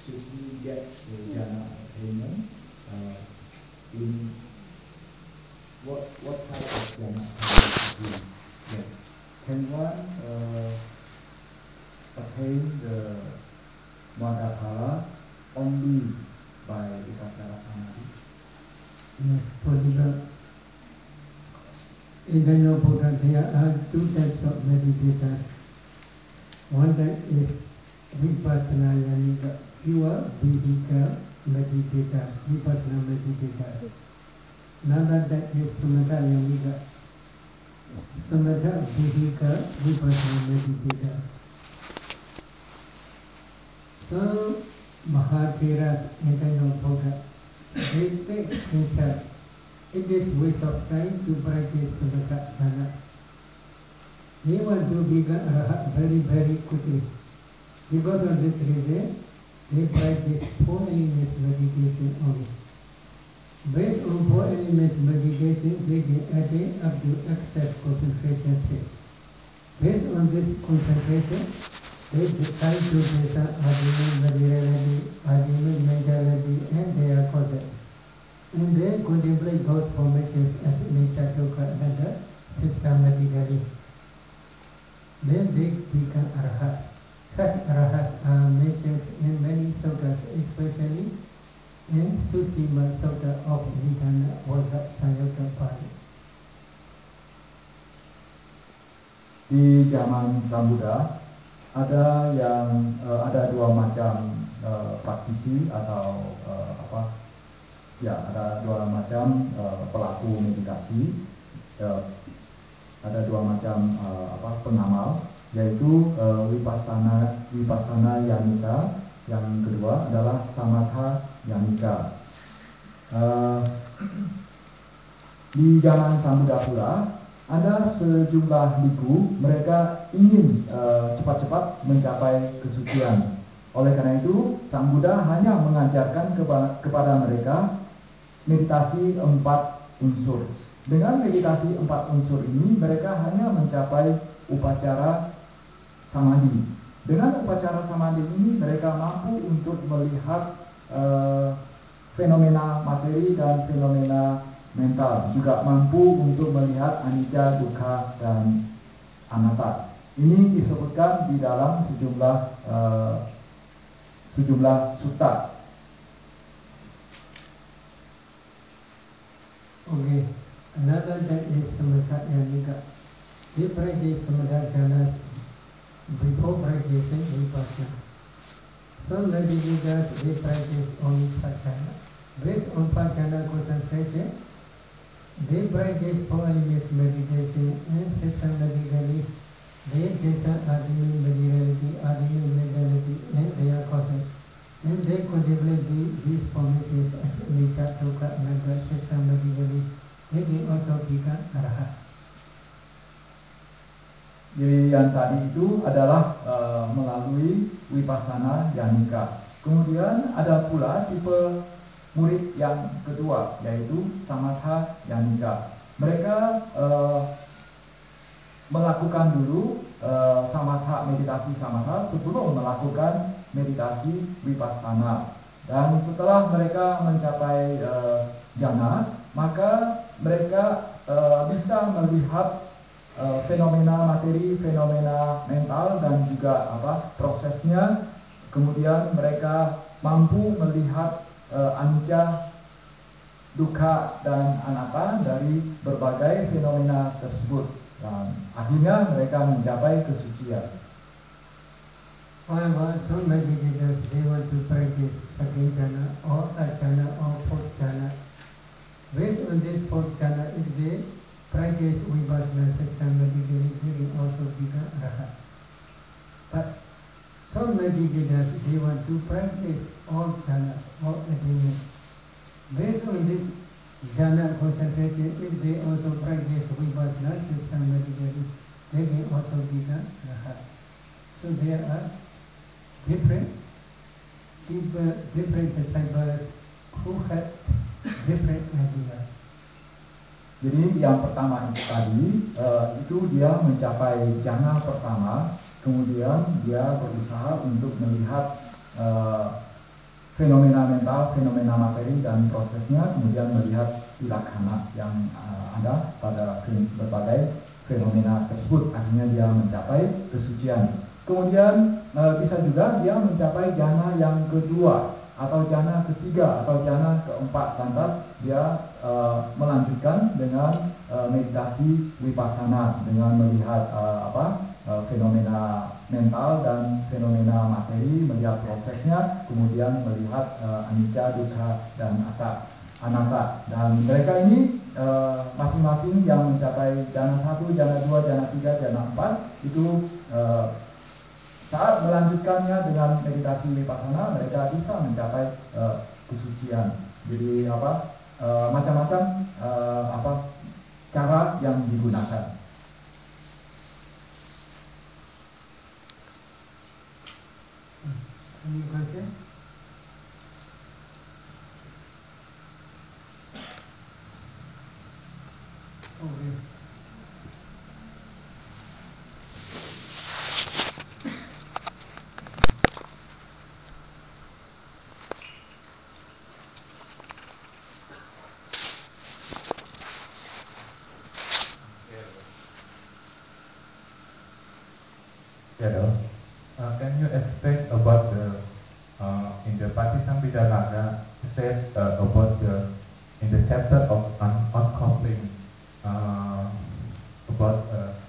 should he get the jhana attainment? In what type of jhana attainment should he get? Can one attain the Madhapala only by Upacara Samadhi? Yes, for the in the New Buddha there are two types of meditators. One that is Vipassana Yanika, pure vehicle meditator, Vipassana meditator. Another that is Samatha Yanika, Samatha vehicle Vipassana meditator. So Mahathera in the New Buddha, they take himself. It is waste of time to practice Samatha jhana. He wants to become Arahat very, very quickly. Because of this reason, they practice 4 elements meditation only. Based on 4 elements meditation, they can attain up to excess concentration state. Based on this concentration, they decide to measure argument materiality, argument mentality, and their causes. And they contemplate those formations as nature to another systematically. Then they become Arhat. Such Arhats are mentioned in many sutras, especially in Sutima Sutta of Vidana Vajra Sanyutta Pali. Di zaman Sambuddha ada dua macam praktisi atau ada dua macam pelaku meditasi, ada dua macam pengamal, yaitu Vipassana Yanika, yang kedua adalah Samatha Yanika. Di zaman Sambuddha pula ada sejumlah biku, mereka ingin cepat-cepat mencapai kesucian. Oleh karena itu, Sang Buddha hanya mengajarkan kepada mereka meditasi 4 unsur. Dengan meditasi 4 unsur ini, mereka hanya mencapai upacara samadhi. Dengan upacara samadhi ini, mereka mampu untuk melihat fenomena materi dan fenomena mental, juga mampu untuk melihat anicca, dukkha, dan anatta. Ini disebutkan di dalam sejumlah sutta. Okay, another that is Samatha Yanika. They practice Samatha jhana before practicing Vipassana. Some meditators, they practice only Sajjana. Based on Sajjana concentration, they practice 4 elements meditation and systematically they discern argument materiality, argument mentality, and their causes. And they contemplate these formations as anicca, dukkha, anatta, systematically. They can also become Arhat. Jadi yang tadi itu adalah melalui Vipassana Yanika. Kemudian ada pula tipe murid yang kedua, yaitu Samatha Yanika. Mereka melakukan dulu meditasi samatha sebelum melakukan meditasi Vipassana. Dan setelah mereka mencapai jhana, maka mereka bisa melihat fenomena materi, fenomena mental, dan juga prosesnya. Kemudian mereka mampu melihat anicca, dukkha, dan anatta dari berbagai fenomena tersebut, dan akhirnya mereka mencapai kesucian. However, some meditators, they want to practice second jhana or third jhana or fourth jhana. Based on this fourth jhana, if they practice Vipassana systematically, they will also become Arhat. But some meditators, they want to practice all jhanas, all attainments. Based on this jhana concentration, if they also practice Vipassana systematically, they can also become Arhat. So there are different disciples who have different ideas. Jadi yang pertama itu tadi, itu dia mencapai jhana pertama, kemudian dia berusaha untuk melihat fenomena mental, fenomena materi dan prosesnya, kemudian melihat tilaksana yang ada pada berbagai fenomena tersebut, akhirnya dia mencapai kesucian. Kemudian bisa juga dia mencapai jana yang kedua atau jana ketiga atau jana keempat, lantas dia melanjutkan dengan meditasi vipassana dengan melihat fenomena mental dan fenomena materi, melihat prosesnya, kemudian melihat anicca, dukkha dan anatta. Dan mereka ini masing-masing yang mencapai jana 1, jana 2, jana 3, jana 4 itu saat melanjutkannya dengan meditasi vipassana, mereka bisa mencapai kesucian. Jadi macam-macam cara yang digunakan. Any question? Okay. Can you explain about in the Patisambhidanaga says about in the chapter of uncoupling about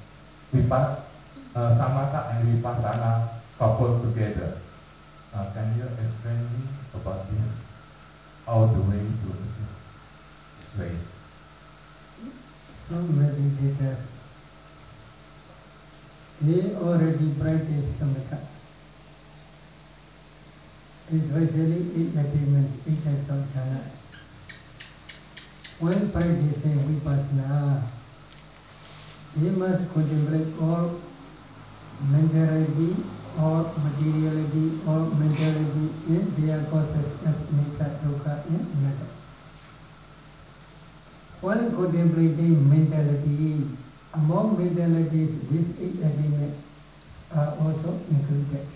samatha and vipassana coupled together. Can you explain me about this? How the way to this way? So meditators, they already practice samatha, especially in attainment, in types of jhana. When practicing vipassana, they must contemplate all mentality or materiality or mentality in their causes as anicca, dukkha, and anatta. While contemplating mentality, among mentalities, these 8 elements are also included.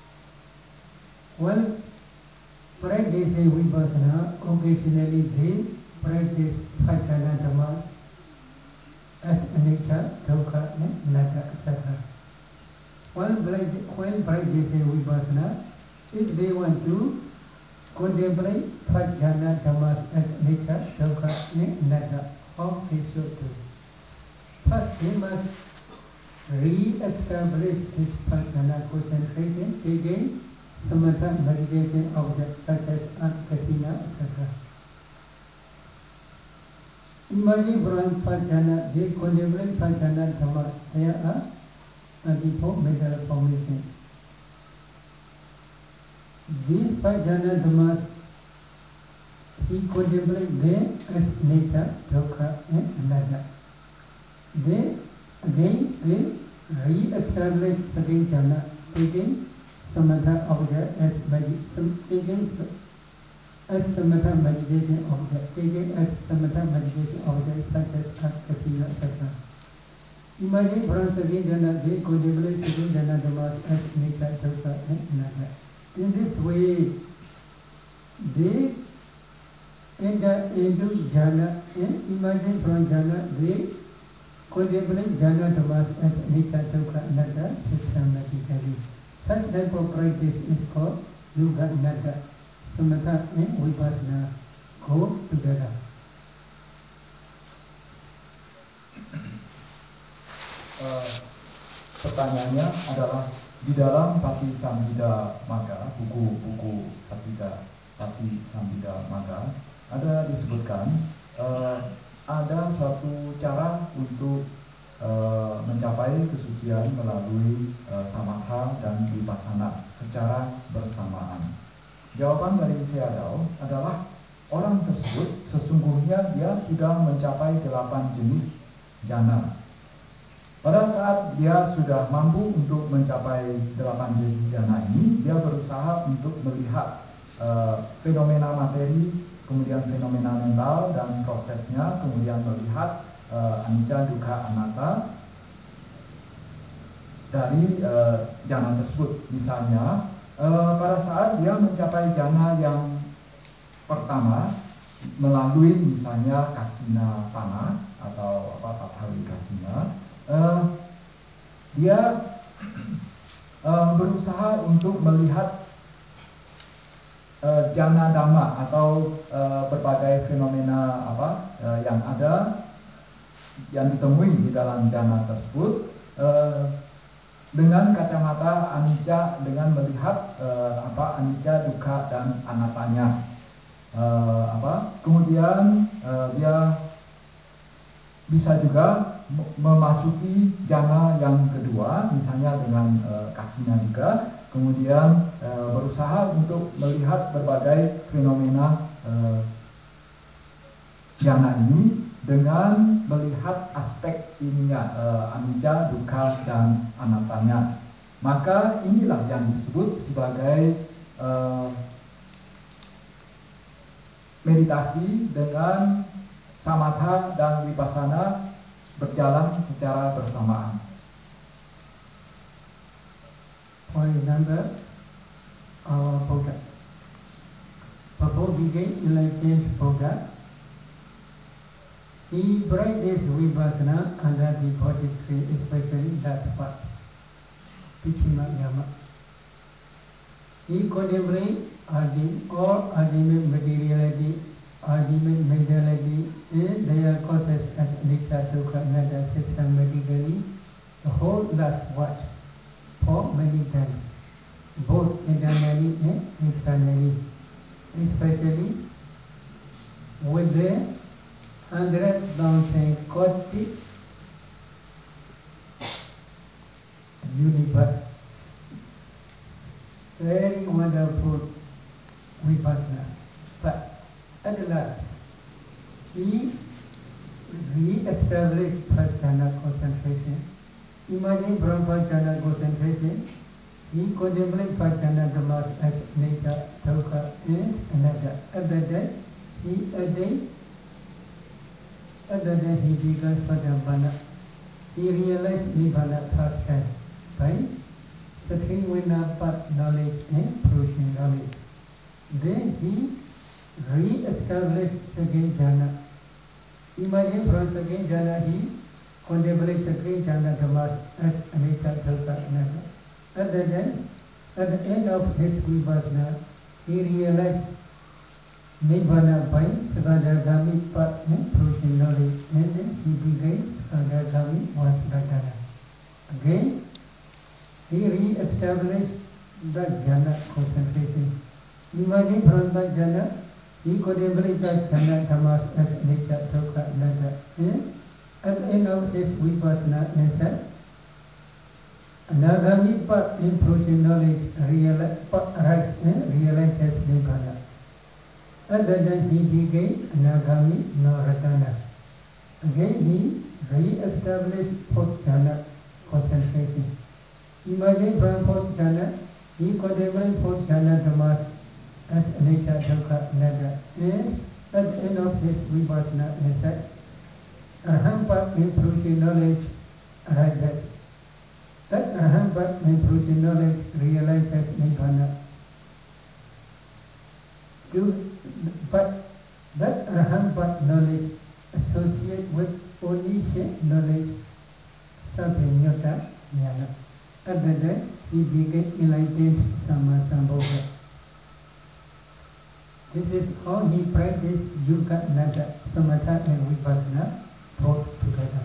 While practicing vipassana, occasionally they practice Vajjana Dhamma as anicca, dukkha, and anatta, etc. While practicing vipassana, if they want to contemplate Vajjana Dhamma as anicca, dukkha, and anatta, how they should do? First, they must re-establish this Vajjana concentration, taking samatha meditation objects such as kasina, etc. Imagine from Vajjana, they contemplate Vajjana Dhamma. There are 34 mental formations. These Vajjana Dhammas, he contemplates them as nature, dukkha, and anatta. Then again they re-establish second jhana, taking samatha object as samatha meditation object, taking as samatha meditation object such as kasina, etc. Imagine from second jhana they contemplate second jhana dhammas as anicca, dukkha, and anatta. In this way, they enter into jhana, and imagine from jhana they contemplate jhana dhammas as anicca, dukkha, anatta systematically. Such type of practice is called yoga anatta. Samatha and vipassana go together. Pertanyaannya adalah di dalam Patisambhida Magga, buku-buku Patisambhida Magga, ada disebutkan ada suatu cara untuk mencapai kesucian melalui samatha dan vipassana secara bersamaan. Jawaban dari Sayadaw adalah orang tersebut sesungguhnya dia sudah mencapai 8 jenis jana. Pada saat dia sudah mampu untuk mencapai 8 jenis jana ini, dia berusaha untuk melihat fenomena materi, kemudian fenomena mental dan prosesnya, kemudian melihat anicca, dukkha, anatta dari jana tersebut. Misalnya pada saat dia mencapai jana yang pertama melalui misalnya kasina panah atau Tathawi kasina, dia berusaha untuk melihat jana dhamma atau berbagai fenomena yang ada yang ditemui di dalam jana tersebut dengan kacamata anicca, dengan melihat anicca, dukkha dan anattanya. Kemudian dia bisa juga memasuki jana yang kedua, misalnya dengan kasina juga, kemudian berusaha untuk melihat berbagai fenomena jana ini dengan melihat aspek ininya, anicca, dukkha dan anattanya. Maka inilah yang disebut sebagai meditasi dengan samatha dan vipassana berjalan secara bersamaan. For example, our Buddha. Before became enlightened Buddha, he practiced vipassana under the Bodhi tree, especially that part, Pichima Yama. He contemplated all ultimate materiality, ultimate mentality, and their causes as anicca, dukkha, anatta systematically, the whole last watch, for many times, both internally and externally, especially with the 100,000 cosmic universe. Very wonderful vipassana. But at last, he re-established first jhana concentration. Emerging from first jhana concentration, he contemplated first jhana dhammas as anicca, dukkha, and anatta. At that time, he began Sotapanna. He realized Nibbana first time by Sattva part knowledge and fruition knowledge. Then he re-established second jhana. Emerging from second jhana, he contemplated second jhana dhammas as anicca, dukkha, anatta. At that time, at the end of his vipassana, he realized Nibbana by Sakadagami part and fruition knowledge, and then he became Sakadagami Vasagadana. Again, he re-established the jhana concentration. Emerging from the jhana, he contemplated the jhana dhammas as anicca, dukkha, anatta. And at the end of his vipassana, insight, Anagami part in fruition knowledge realizes Nibbana. At that time he became Anagami Naratana. Again he re-established fourth jhana concentration. Emerging from fourth jhana, he contemplated fourth jhana dhammas as anicca, dukkha, anatta. And at the end of his vipassana insight, Arham part in fruition knowledge arises. That Arham part in fruition knowledge realizes Nibbana. But that Arham part knowledge associated with omniscient knowledge, Sampanyutta Jnana. At that time, he became enlightened Sammasambuddha. This is how he practiced Dukkha, Anatta, Samatha and Vipassana both together.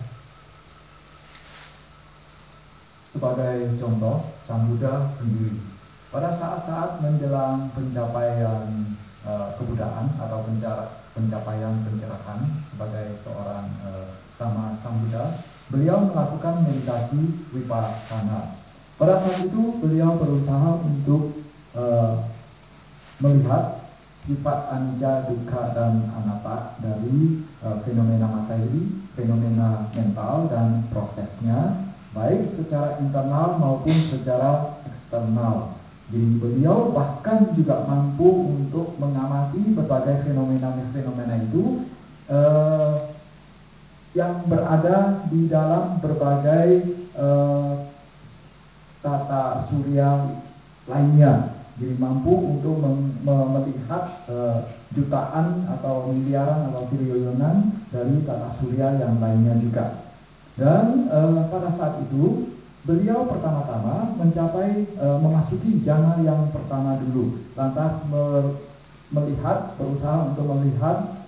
Sebagai contoh, Sang Buddha sendiri pada saat-saat menjelang pencapaian kebudaan atau pencapaian pencerahan sebagai seorang sama Sang Buddha, beliau melakukan meditasi vipassana. Pada saat itu beliau berusaha untuk melihat sifat anicca, dukkha dan anatta dari fenomena materi, fenomena mental dan prosesnya, baik secara internal maupun secara eksternal. Jadi beliau bahkan juga mampu untuk mengamati berbagai fenomena-fenomena itu yang berada di dalam berbagai tata surya lainnya. Jadi mampu untuk melihat jutaan atau miliaran atau triliunan dari tata surya yang lainnya juga. Dan pada saat itu beliau pertama-tama mencapai memasuki jana yang pertama dulu, lantas berusaha untuk melihat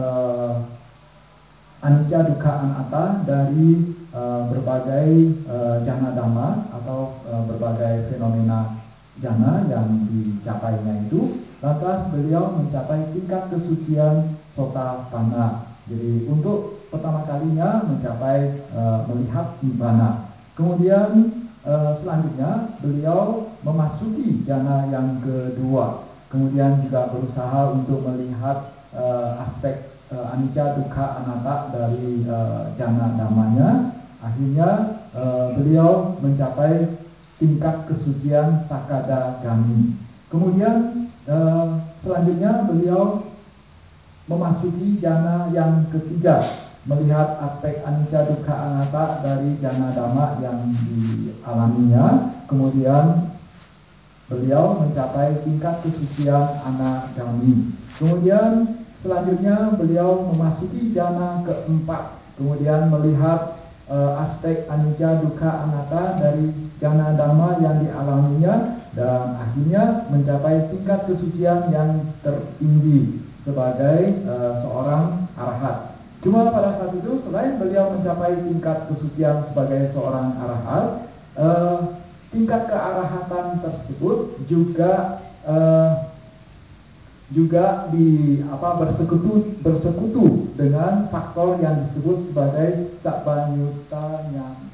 anicca dukkha anatta dari berbagai jana dhamma atau berbagai fenomena jana yang dicapainya itu. Lantas beliau mencapai tingkat kesucian sotapanna. Jadi untuk pertama kalinya mencapai melihat nibbana. Kemudian selanjutnya beliau memasuki jana yang kedua. Kemudian juga berusaha untuk melihat aspek anicca dukkha anatta dari jana dhammanya. Akhirnya beliau mencapai tingkat kesucian sakadagami. Kemudian selanjutnya beliau memasuki jana yang ketiga, melihat aspek anicca dukkha anatta dari jana dhamma yang dialaminya. Kemudian beliau mencapai tingkat kesucian anagami. Kemudian selanjutnya beliau memasuki jana keempat, kemudian melihat aspek anicca dukkha anatta dari jana dhamma yang dialaminya, dan akhirnya mencapai tingkat kesucian yang tertinggi sebagai seorang arahat. Cuma pada saat itu selain beliau mencapai tingkat kesucian sebagai seorang arahat, tingkat kearahatan tersebut juga bersekutu dengan faktor yang disebut sebagai sabbanyutta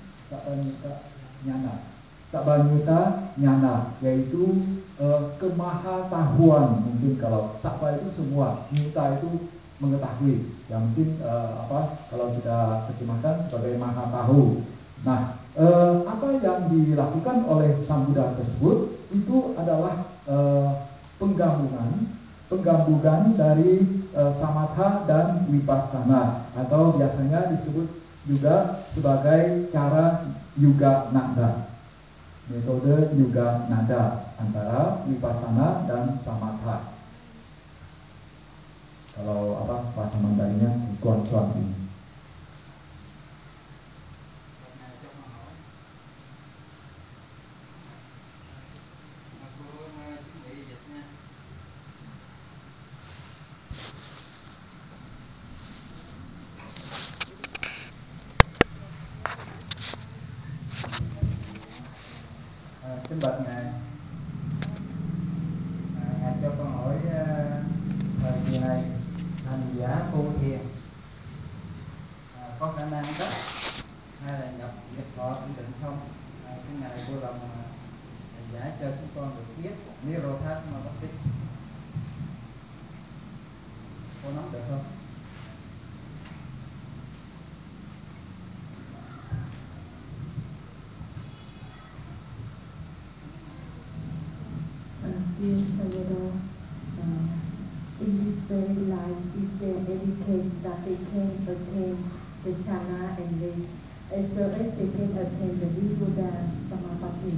nyana, yaitu kemahatahuan. Mungkin kalau sabba itu semua, nyutta itu mengetahui, yang mungkin kalau kita terjemahkan sebagai maha tahu. Nah, apa yang dilakukan oleh Sang Buddha tersebut itu adalah penggabungan dari samatha dan vipassana, atau biasanya disebut juga sebagai cara yuga nada, metode yuga nada antara vipassana dan samatha. Kalau bahasa Mandarinnya cuan ini. Kính bạch Ngài, Ngài cho con hỏi thời kỳ này hành giả tu thiền có khả năng đắc hay là nhập thọ ổn định không? Xin Ngài vui lòng giải cho chúng con được biết Nirodha Samapatti. Cô nắm được không? Dear Sayadaw, in this very life, if they educate that they can attain the jhana and bliss, as well as they can attain the Nirodha Samapatti.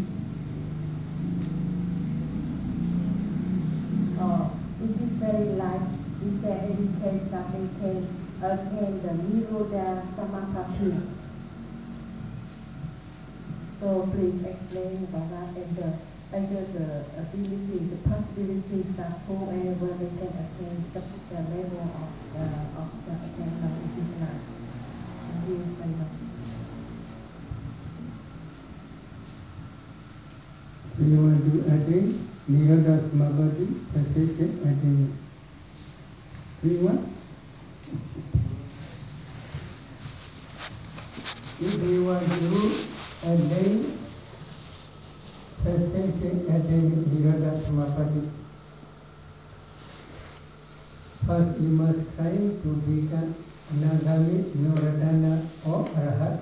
In this very life, if they educate that they can attain the Nirodha Samapatti. So please explain about that and the ability, the possibilities that whoever they can attain the level of the attainment in this life. Thank you very much. Do you want to attain Nirodha Samapatti, cessation attain? Do you want? If you want to attain cessation attain Nirodha Samapatti, first you must try to become Anagami, Noradana or Arahat.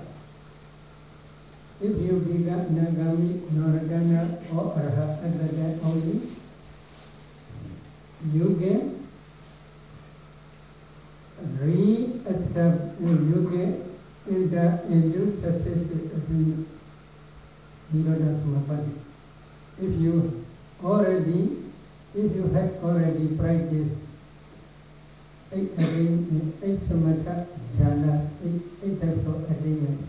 If you become Anagami, Noradana or Arahat at that only, you can enter into cessation attain Nirodha Samapatti. If you already, if you have already practiced 8 samatha jhana, 8 types of attainment.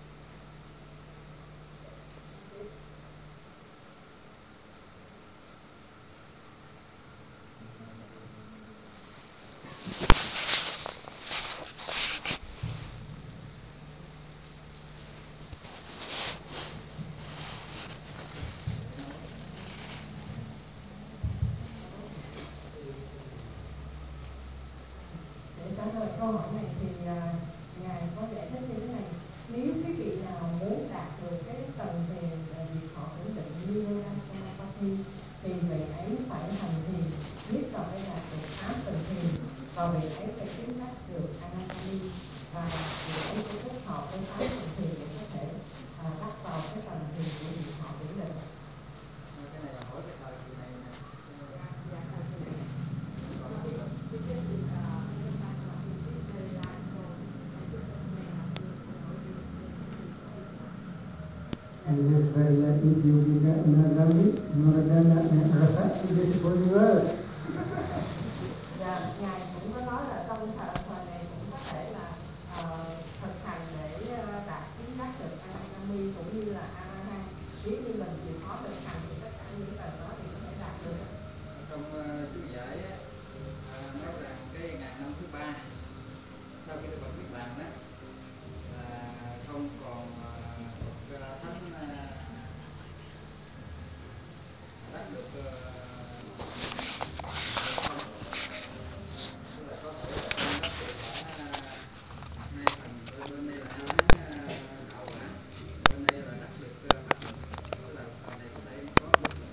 Để trả lời câu hỏi này thì Ngài có giải thích như thế này: nếu cái vị nào muốn đạt được cái tầng thiền diệt thọ ổn định như Samapati thì vị ấy phải hành thiền, nhất là phải đạt được 8 tầng thiền, và vị ấy phải chứng đắc được Anapani, và vị ấy sẽ kết hợp với 8 tầng thiền để có thể bắt vào cái tầng thiền của diệt thọ ổn định. Cái này là hỏi cái thời kỳ này nè. And this way that if you become Nagami, Nordana and Rahat,